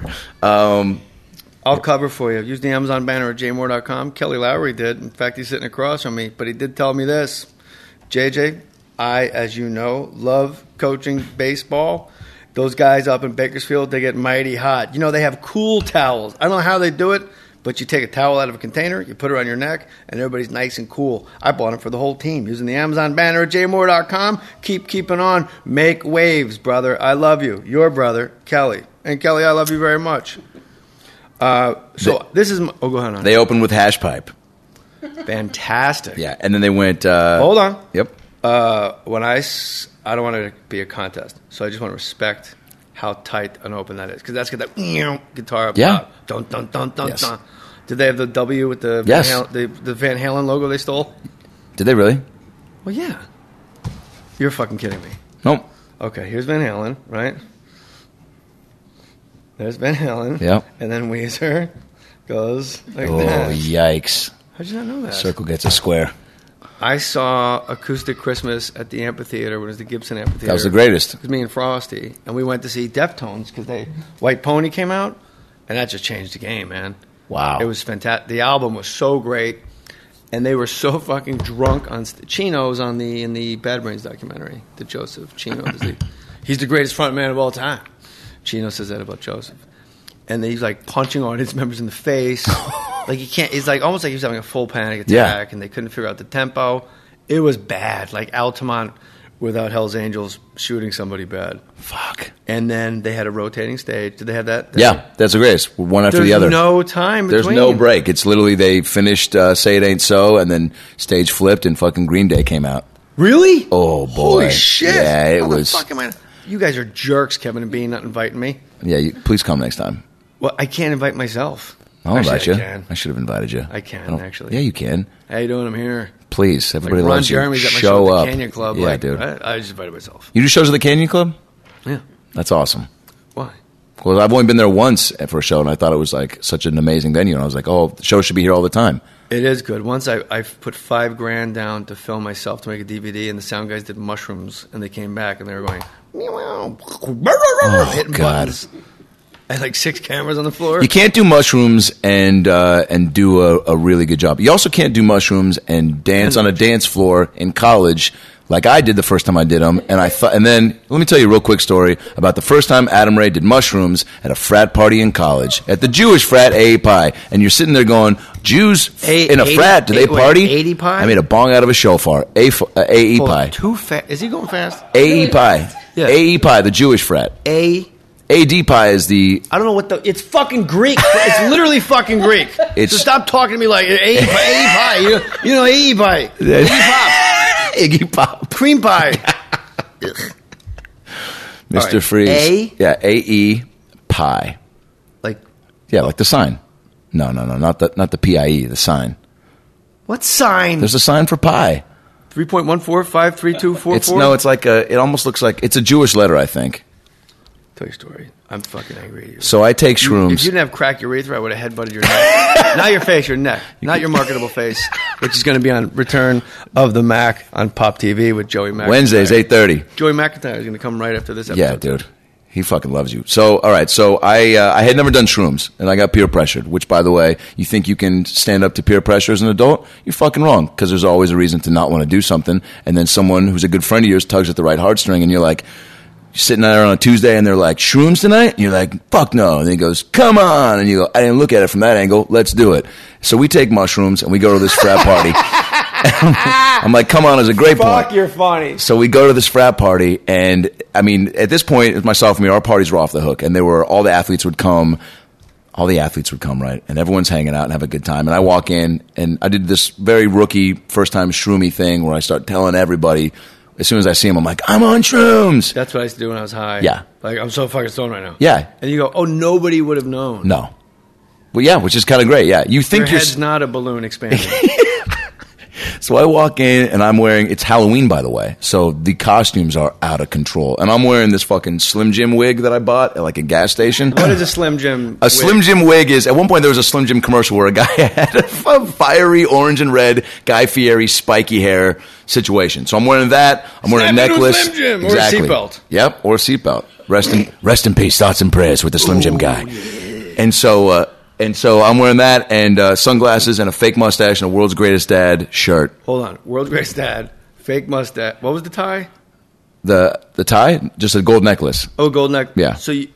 I'll cover for you. Use the Amazon banner at jmore.com. Kelly Lowry did. In fact, he's sitting across from me. But he did tell me this. JJ, I, as you know, love coaching baseball. Those guys up in Bakersfield, they get mighty hot. You know, they have cool towels. I don't know how they do it, but you take a towel out of a container, you put it on your neck, and everybody's nice and cool. I bought them for the whole team using the Amazon banner at jmore.com. Keep keeping on. Make waves, brother. I love you. Your brother, Kelly. And Kelly, I love you very much. This is... go ahead. They opened with Hash Pipe. Fantastic. Yeah, and then they went... Hold on. Yep. When I don't want it to be a contest, so I just want to respect how tight an open that is, because that's got that guitar up top. Dun, dun, dun, dun, Yes. dun. Did they have the W with the Yes. the Van Halen logo they stole? Did they really? Well, yeah. You're fucking kidding me. Nope. Okay, here's Van Halen, right? There's Van Halen. Yep. And then Weezer goes like Oh, that. yikes. How'd you not know that? Circle gets a square. I saw Acoustic Christmas at the amphitheater when it was the Gibson Amphitheater. That was the greatest. It was me and Frosty. And we went to see Deftones because White Pony came out. And that just changed the game, man. Wow. It was fantastic. The album was so great. And they were so fucking drunk on Chino's in the Bad Brains documentary. The Joseph Chino. He's the greatest frontman of all time. Chino says that about Joseph. And he's like punching audience members in the face. Like he can't. It's like almost like he was having a full panic attack, and they couldn't figure out the tempo. It was bad. Like Altamont without Hell's Angels shooting somebody bad. Fuck. And then they had a rotating stage. Did they have that? Yeah, that's the greatest. One after the other. There's no time There's between. no break. It's literally they finished Say It Ain't So, and then stage flipped, and fucking Green Day came out. Really? Oh, boy. Holy shit! Yeah, it How was. The fuck am I? You guys are jerks, Kevin and Bean, not inviting me. Yeah, please come next time. Well, I can't invite myself. I'll invite Actually, you. I can. I should have invited you. I can, actually. Yeah, you can. How you doing? I'm here. Please, everybody Like Ron loves you. Jeremy's at my Show show at up. the Canyon Club. Yeah, like, dude. I just invited myself. You do shows at the Canyon Club? Yeah. That's awesome. Why? Well, I've only been there once for a show, and I thought it was like such an amazing venue, and I was like, oh, the show should be here all the time. It is good. Once I put $5,000 down to film myself to make a DVD, and the sound guys did mushrooms, and they came back and they were going, hitting God. buttons. I had like 6 cameras on the floor. You can't do mushrooms and do a really good job. You also can't do mushrooms and dance on a dance floor in college like I did the first time I did them. And then let me tell you a real quick story about the first time Adam Ray did mushrooms at a frat party in college at the Jewish frat A Pi. And you're sitting there going, Jews in a frat, do they party? 80 Pi? I made a bong out of a shofar. AE Pi. Too fast. Is he going fast? AE Pi. Yeah. AE Pi, the Jewish frat. AD Pi is the... I don't know what it's fucking Greek. It's literally fucking Greek. So stop talking to me like A pie. You know A pie. Iggy Pop. Iggy Pop. Cream pie. Mr. Right. Freeze. Yeah, AE Pi. Like Yeah, like the sign. No, not the PIE, the sign. what sign? There's a sign for pi. 3.1453244. It's like it almost looks like it's a Jewish letter, I think. Tell your story. I'm fucking angry at you. So I take shrooms. If you didn't have cracked urethra, I would have headbutted your neck. Not your face, your neck. Not your marketable face, which is going to be on Return of the Mac on Pop TV with Joey McIntyre. Wednesdays, 8:30. Joey McIntyre is going to come right after this episode. Yeah, dude. He fucking loves you. So, all right. So I had never done shrooms, and I got peer pressured. Which, by the way, you think you can stand up to peer pressure as an adult? You're fucking wrong. Because there's always a reason to not want to do something, and then someone who's a good friend of yours tugs at the right heartstring, and you're like, you're sitting there on a Tuesday, and they're like, shrooms tonight? And you're like, fuck no. And he goes, come on. And you go, I didn't look at it from that angle. Let's do it. So we take mushrooms, and we go to this frat party. I'm like, come on, it's a great point. Fuck, you're funny. So we go to this frat party, and I mean, at this point, my sophomore year, our parties were off the hook, and all the athletes would come, right? And everyone's hanging out and have a good time. And I walk in, and I did this very rookie, first-time shroomy thing where I start telling everybody, as soon as I see them, I'm like, I'm on shrooms. That's what I used to do when I was high. Yeah. Like, I'm so fucking stoned right now. Yeah. And you go, oh, nobody would have known. No. Well, yeah, which is kind of great. Yeah. You think Your head's not a balloon expanding. So I walk in, and I'm wearing, it's Halloween, by the way, so the costumes are out of control. And I'm wearing this fucking Slim Jim wig that I bought at like a gas station. What is a Slim Jim A Slim Jim wig is, at one point there was a Slim Jim commercial where a guy had a fiery orange and red Guy Fieri spiky hair situation. So I'm wearing that. I'm wearing a Snap into a necklace. Slim Jim, or a seatbelt. Yep, or a seatbelt. Rest in peace, thoughts and prayers with the Slim Jim guy. And so I'm wearing that and sunglasses and a fake mustache and a World's Greatest Dad shirt. Hold on. World's Greatest Dad, fake mustache. What was the tie? The tie? Just a gold necklace. Oh, gold neck. Yeah. So you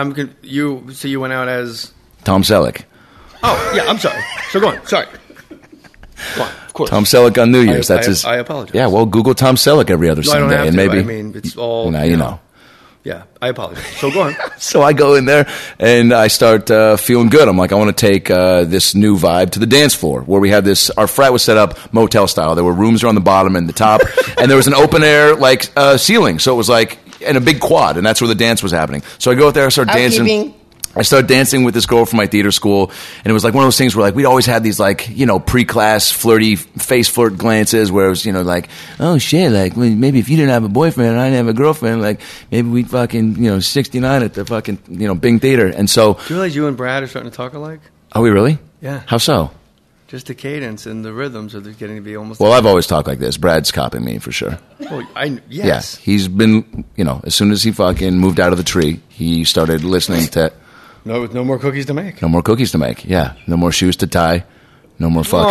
went out as... Tom Selleck. Oh, yeah, I'm sorry. So go on. Sorry. Go on, of course. Tom Selleck on New Year's. I apologize. Yeah, well, Google Tom Selleck every other No, I don't Sunday. have and to. maybe, I mean, it's all... well, now you know. Yeah, I apologize. So go on. So I go in there and I start feeling good. I'm like, I want to take this new vibe to the dance floor where we had this. Our frat was set up motel style. There were rooms on the bottom and the top, and there was an open air ceiling. So it was like in a big quad, and that's where the dance was happening. So I go out there, I start dancing. I started dancing with this girl from my theater school, and it was like one of those things where like we'd always had these like, you know, pre-class flirty face flirt glances where it was, you know, like, oh shit, like maybe if you didn't have a boyfriend and I didn't have a girlfriend, like maybe we'd fucking, you know, 69 at the fucking, you know, Bing Theater. And so, Do you realize you and Brad are starting to talk alike? are we really? Yeah. How so? Just the cadence and the rhythms are getting to be almost. Well, I've always talked like this. Brad's copying me for sure. Oh, yes. Yeah, he's been, you know, as soon as he fucking moved out of the tree, he started listening to. No more cookies to make. No more cookies to make. Yeah. No more shoes to tie. No more fucking.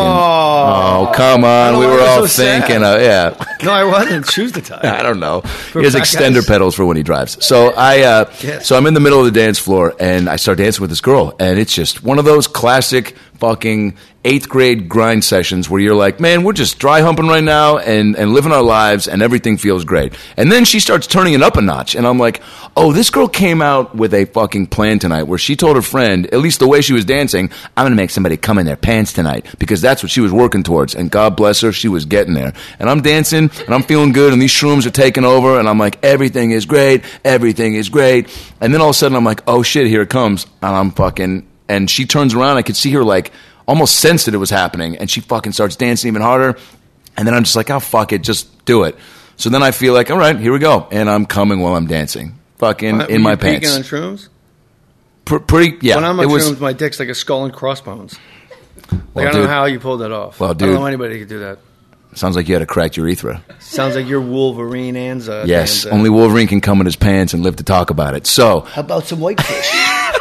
Oh, come on. We were all so thinking sad. Yeah. No, I wasn't. Shoes to tie. I don't know. For He has fat extender guys. pedals for when he drives. So so I'm in the middle of the dance floor and I start dancing with this girl, and it's just one of those classic fucking 8th grade grind sessions where you're like, man, we're just dry humping right now and living our lives and everything feels great. And then she starts turning it up a notch, and I'm like, oh, this girl came out with a fucking plan tonight where she told her friend, at least the way she was dancing, I'm going to make somebody come in their pants tonight, because that's what she was working towards. And God bless her, she was getting there. And I'm dancing and I'm feeling good, and these shrooms are taking over, and I'm like, everything is great, everything is great. And then all of a sudden I'm like, oh shit, here it comes. And I'm fucking, and she turns around, I could see her like almost sense that it was happening, and she fucking starts dancing even harder. And then I'm just like, oh fuck it, just do it. So then I feel like, all right, here we go. And I'm coming while I'm dancing. Fucking in my pants. On shrooms? Pretty, yeah. When I'm on it shrooms, was, my dick's like a skull and crossbones. Well, I don't know dude. how you pulled that off. Well, I don't dude. know anybody who could do that. Sounds like you had a cracked urethra. Sounds like you're Wolverine Anza. Yes, only Wolverine can come in his pants and live to talk about it. So, How about some whitefish?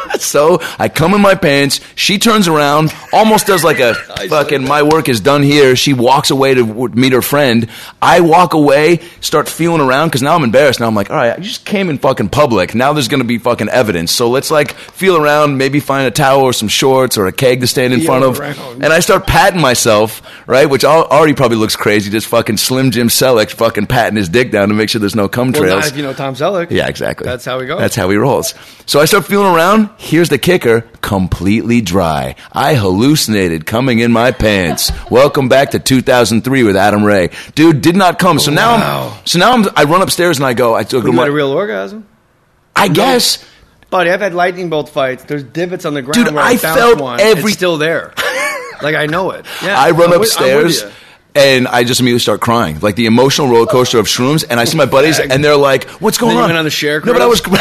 so I come in my pants. She turns around, almost does like a fucking my work is done here. She walks away to meet her friend. I walk away, start feeling around because now I'm embarrassed. Now I'm like, all right, I just came in fucking public. Now there's going to be fucking evidence. So let's like feel around, maybe find a towel or some shorts or a keg to stand in front of. around. And I start patting myself, right, which already probably looks crazy. Just fucking Slim Jim Selleck fucking patting his dick down to make sure there's no cum Well, trails. not if you know Tom Selleck. Yeah, exactly. That's how he goes. That's how he rolls. So I start feeling around. Here's the kicker. Completely dry. I hallucinated coming in my pants. Welcome back to 2003 with Adam Ray. Dude, did not come. So now I run upstairs and I go. You had a real orgasm? I guess. Buddy, I've had lightning bolt fights. There's divots on the ground Dude, where I I bounced felt one. every- It's still there. Like, I know it. Yeah, I run I'm with upstairs. you. And I just immediately start crying, like the emotional roller coaster of shrooms. And I see my buddies, and they're like, "What's going Then you on?" went on the share No, but I was. cruise?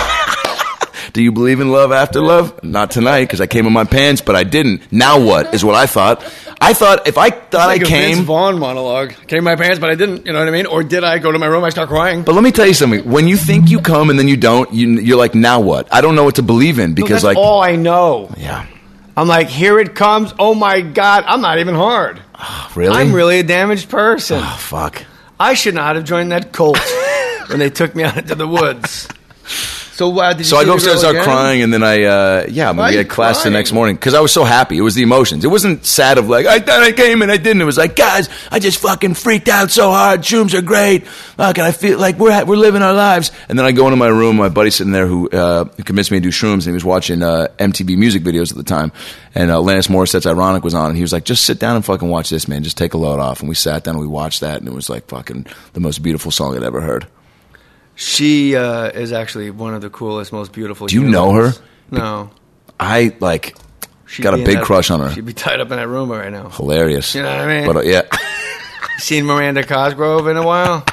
Do you believe in love after love? Not tonight, because I came in my pants, but I didn't. Now what is what I thought? I thought if I thought Like I a Vince came. Vaughn monologue. Came in my pants, but I didn't. You know what I mean? Or did I go to my room? I start crying. But let me tell you something. When you think you come and then you don't, you're like, now what? I don't know what to believe in because, That's like, all I know. yeah, I'm like, here it comes. Oh my God, I'm not even hard. really, I'm really a damaged person. Oh, fuck. I should not have joined that cult when they took me out into the woods. So did you So I see go the upstairs, girl start again? crying, and then Why we are had you class the crying? next morning because I was so happy. It was the emotions. It wasn't sad of like I thought I came and I didn't. It was like, guys, I just fucking freaked out so hard. Shrooms are great. Fuck, and I feel like we're living our lives. And then I go into my room. My buddy's sitting there who convinced me to do shrooms, and he was watching MTV music videos at the time. And Alanis Morissette's "Ironic" was on, and he was like, just sit down and fucking watch this, man. Just take a load off. And we sat down and we watched that, and it was like fucking the most beautiful song I'd ever heard. She is actually one of the coolest, most beautiful. Do you know her? No. I like She'd got a be in big that- crush on her. She'd be tied up in that room right now. Hilarious. You know what I mean? But yeah. Seen Miranda Cosgrove in a while?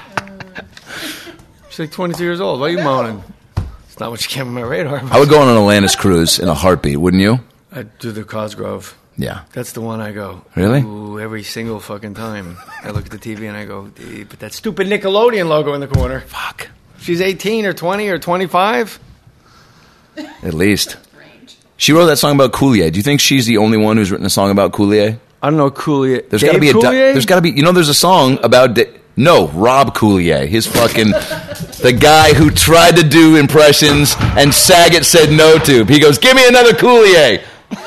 She's like 22 years old. Why are you moaning? It's not what you came on my radar. I would go on an Atlantis cruise in a heartbeat, wouldn't you? I'd do the Cosgrove. Yeah. That's the one I go. Really? Ooh, every single fucking time. I look at the TV and I go, put that stupid Nickelodeon logo in the corner. Fuck. She's 18 or 20 or 25. At least. She wrote that song about Coulier. Do you think she's the only one who's written a song about Coulier? I don't know Coulier. There's got to be there's got to be. You know, there's a song about. Rob Coulier, his fucking the guy who tried to do impressions and Saget said no to. He goes, "Give me another Coulier."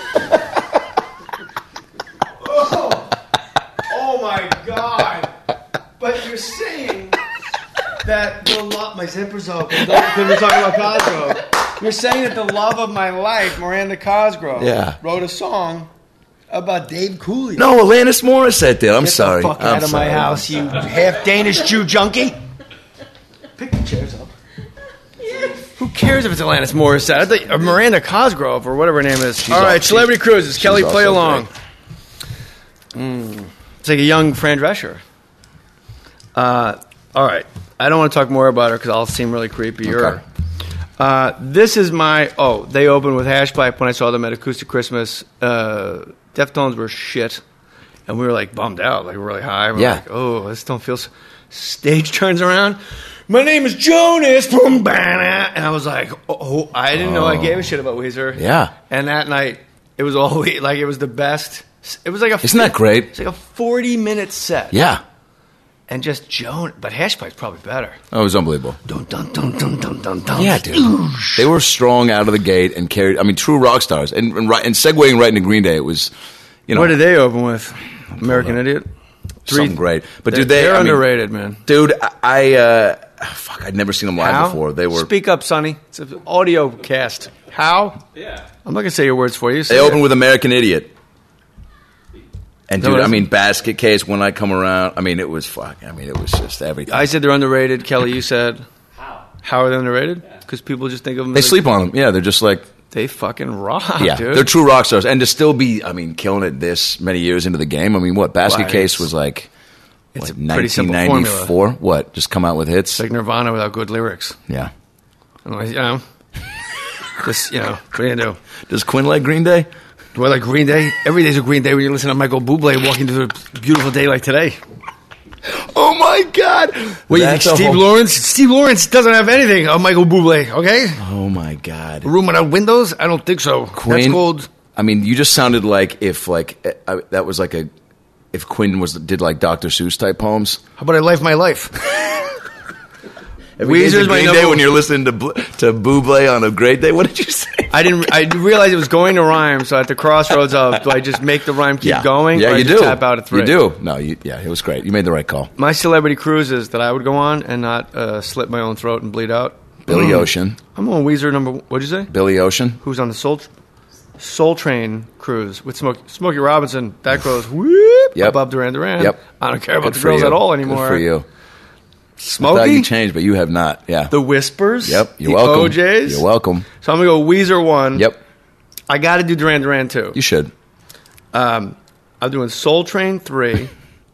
Oh my God! But you're saying that the love, my zipper's open. Because we're talking about Cosgrove. You're saying that the love of my life, Miranda Cosgrove, wrote a song about Dave Coulier. No, Alanis Morissette did. I'm Get sorry. the fuck I'm out of my sorry. house, you half Danish Jew junkie. Pick the chairs up. Who cares if it's Alanis Morissette? I think, or Miranda Cosgrove or whatever her name is. All right, Celebrity Cruises. Kelly, play along. It's like a young Fran Drescher. All right. I don't want to talk more about her because I'll seem really creepy. Okay. This is my... Oh, they opened with Hashpipe when I saw them at Acoustic Christmas. Deftones were shit. And we were like bummed out, like really high. We're like, oh, this don't feel... Stage turns around. My name is Jonas. Boom, and I was like, oh, I didn't know I gave a shit about Weezer. Yeah. And that night, it was all like it was the best. It was like Isn't that great? It's like a 40-minute set. Yeah. And just Joan, but Hashpipe's probably better. Oh, it was unbelievable. Dun, dun, dun, dun, dun, dun, dun. Yeah, dude. They were strong out of the gate and carried. I mean, true rock stars. And segueing right into Green Day, it was, you know. What did they open with? American Idiot. Something great. But dude, they're underrated, man. Dude, I'd never seen them live before. They were. Speak up, Sonny. It's an audio cast. How? Yeah. I'm not gonna say your words for you. They opened with American Idiot. And dude, I mean, Basket Case, When I Come Around. I mean, it was it was just everything. I said they're underrated. Kelly, you said how are they underrated? Because people just think of them. They sleep on them. Yeah, they're just like they fucking rock. Yeah, dude. They're true rock stars, and to still be, I mean, killing it this many years into the game. I mean, what Basket Case was like. It's a what, pretty simple 1994. formula. What? Just come out with hits. It's like Nirvana without good lyrics. Yeah. You know, just what do you do? Does Quinn like Green Day? Do I like Green Day? Every day's a Green Day when you listen to Michael Bublé walking through a beautiful day like today. Oh my God! What do you think, Steve Lawrence? Steve Lawrence doesn't have anything of Michael Bublé. Okay. Oh my God! A room without windows? I don't think so. Quinn, that's called. I mean, you just sounded like if that was like if Quinn did like Dr. Seuss type poems. How about I Life My Life? Weezer's my Green Day when you're listening to Bublé on a great day. What did you say? I realize it was going to rhyme, so at the crossroads of do I just make the rhyme keep going? Yeah, or you I do. Just tap out at 3? You do. No, it was great. You made the right call. My celebrity cruises that I would go on and not slit my own throat and bleed out. Billy Ocean. I'm on Weezer number. What'd you say? Billy Ocean. Who's on the Soul Train cruise with Smokey Robinson? That goes whoop above Duran Duran. Yep. I don't care about the girls at all anymore. Good for you. Smokey? I thought you changed, but you have not. Yeah. The Whispers. Yep. You're the welcome. OJs. You're welcome. So I'm going to go Weezer 1. Yep. I got to do Duran Duran 2. You should. I'm doing Soul Train 3.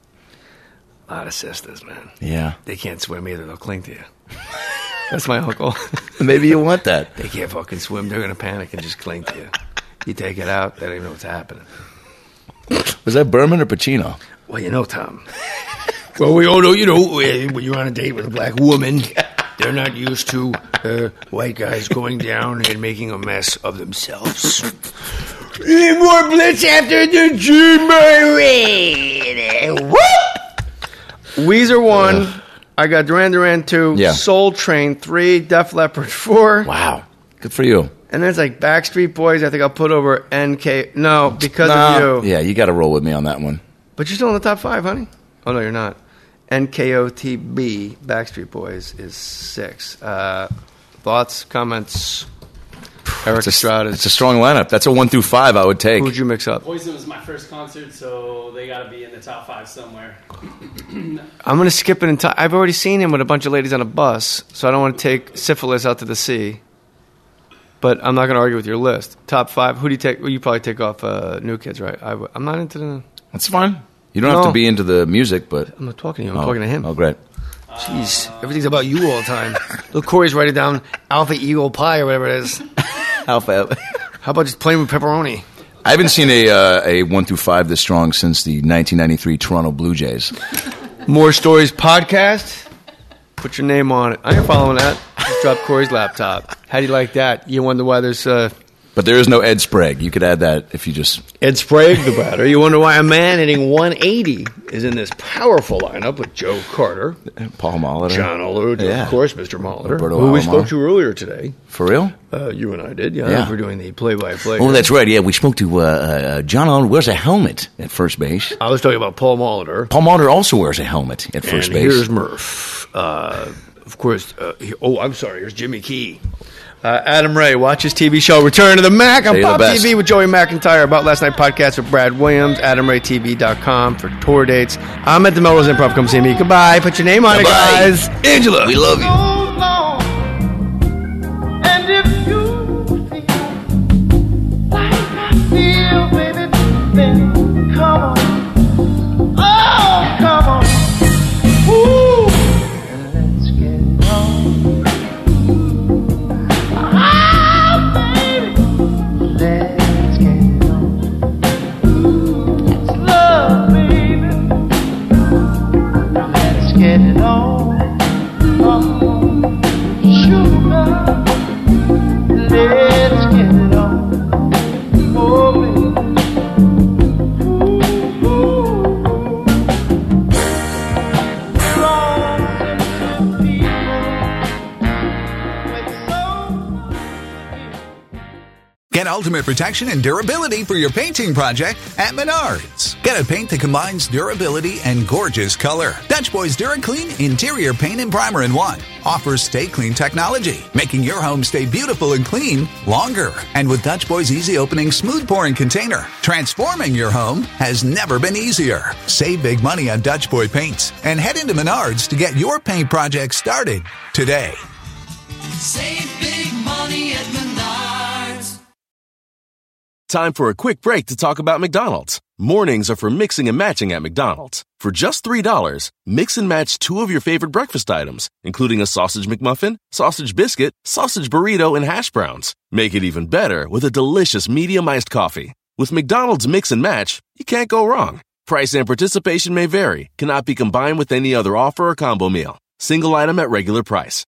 A lot of sisters, man. Yeah. They can't swim either. They'll cling to you. That's my uncle. Maybe you want that. They can't fucking swim. They're going to panic and just cling to you. You take it out, they don't even know what's happening. Was that Berman or Pacino? Well, you know, Tom. Well, we all know, when you're on a date with a black woman, they're not used to white guys going down and making a mess of themselves. More blitz after the G-Marine. Weezer 1. I got Duran Duran 2. Yeah. Soul Train 3. Def Leppard 4. Wow. Good for you. And then it's like Backstreet Boys. I think I'll put over NK. No, because of you. Yeah, you got to roll with me on that one. But you're still in the top 5, honey. Oh, no, you're not. NKOTB, Backstreet Boys, is 6. Thoughts, comments? Eric Estrada. It's a strong lineup. That's a 1 through 5 I would take. Who'd you mix up? Poison was my first concert, so they got to be in the top 5 somewhere. I'm going to skip it. I've already seen him with a bunch of ladies on a bus, so I don't want to take Syphilis out to the sea. But I'm not going to argue with your list. Top 5. Who do you take? Well, you probably take off New Kids, right? I'm not into the... That's fine. You don't have to be into the music, but... I'm not talking to you. I'm talking to him. Oh, great. Jeez. Everything's about you all the time. Look, Corey's writing down Alpha Eagle Pie or whatever it is. Alpha. How about just playing with pepperoni? I haven't seen a 1 through 5 this strong since the 1993 Toronto Blue Jays. More Stories podcast. Put your name on it. I ain't following that. Just drop Corey's laptop. How do you like that? You wonder why there's... But there is no Ed Sprague. You could add that if you just... Ed Sprague, the batter. You wonder why a man hitting 180 is in this powerful lineup with Joe Carter. Paul Molitor. John Oliver, of course, Mr. Molitor. Roberto who we Alomar. spoke to earlier today. For real? You and I did, yeah. We're doing the play-by-play. Oh, that's right. Yeah, we spoke to John Oliver wears a helmet at first base. I was talking about Paul Molitor. Paul Molitor also wears a helmet at first base. Here's Murph. Of course. I'm sorry. Here's Jimmy Key. Adam Ray, watch his TV show Return to the Mac on Pop TV with Joey McIntyre. About Last Night podcast with Brad Williams. AdamRayTV.com for tour dates. I'm at the Melrose Improv. Come see me. Goodbye. Put your name on it, guys. Angela, we love you. Get ultimate protection and durability for your painting project at Menards. Get a paint that combines durability and gorgeous color. Dutch Boy's DuraClean Interior Paint and Primer in 1 offers Stay Clean technology, making your home stay beautiful and clean longer. And with Dutch Boy's easy opening, smooth pouring container, transforming your home has never been easier. Save big money on Dutch Boy paints and head into Menards to get your paint project started today. Save big money at Menards. Time for a quick break to talk about McDonald's. Mornings are for mixing and matching at McDonald's. For just $3, mix and match 2 of your favorite breakfast items, including a sausage McMuffin, sausage biscuit, sausage burrito, and hash browns. Make it even better with a delicious medium iced coffee. With McDonald's Mix and Match, you can't go wrong. Price and participation may vary, cannot be combined with any other offer or combo meal. Single item at regular price.